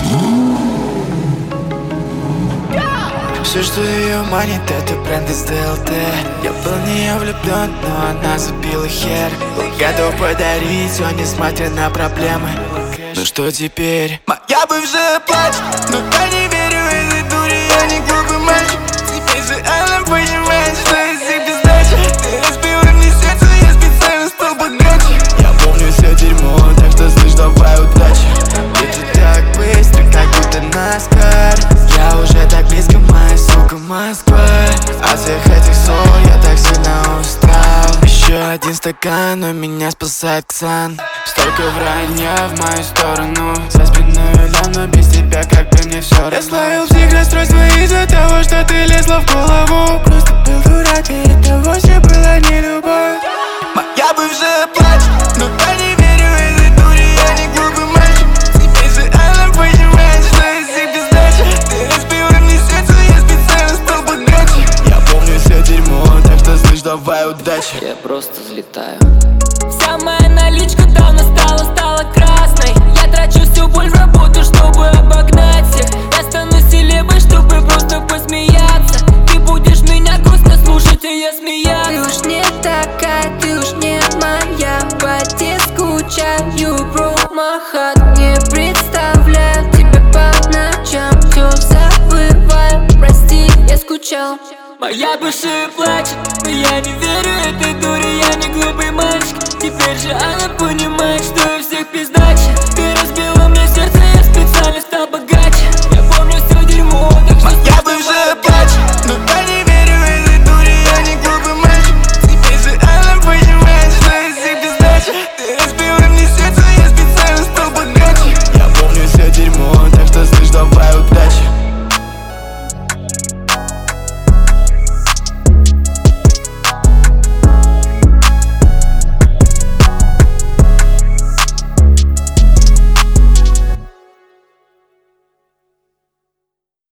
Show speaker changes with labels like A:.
A: Все, что ее манит, это бренд из ДЛТ. Я был в нее влюблен, но она забила хер. Был готов подарить все, несмотря на проблемы. Ну что теперь? Моя бывшая плачет, но я не верю этой дуре, я не глупый мальчик. Теперь же она понимает, что я всех без дачи. Ты разбила мне сердце, я специально стал богаче. Я помню все дерьмо, так что слышь, давай удачи. Ведь ты так быстро, как будто NASCAR. Я уже так близко, моя сука, Москва. От всех этих ссор я так сильно устал. Еще один стакан, но меня спасает Ксан. Столько вранья в мою сторону. За спиной лям, но без тебя как бы мне все равно. Я словил психрасстройство из-за того, что ты лезла в голову. Просто был дурак, и это вовсе была не любовь. Моя бывшая плачет, но я не верю этой дуре, я не глупый мальчик. Теперь же она понимает, что я всех без дачи. Ты разбила мне сердце, я специально стал богаче. Я помню все дерьмо, так что слышь, давай удачи.
B: Я просто взлетаю.
C: Вся моя наличка давно стала красной. Я трачу всю боль в работу, чтобы обогнать всех. Я стану селебой, чтобы просто посмеяться. Ты будешь меня грустно слушать, а я смеяться.
D: Ты уж не такая, ты уж не моя. По тебе скучаю, бро, махат. Не представляю тебя по ночам. Все забываю, прости, я скучал.
C: Моя бывшая плачет, но я не верю этой дуре, я не глупый мальчик. Теперь же она понимает, что я всех пизда.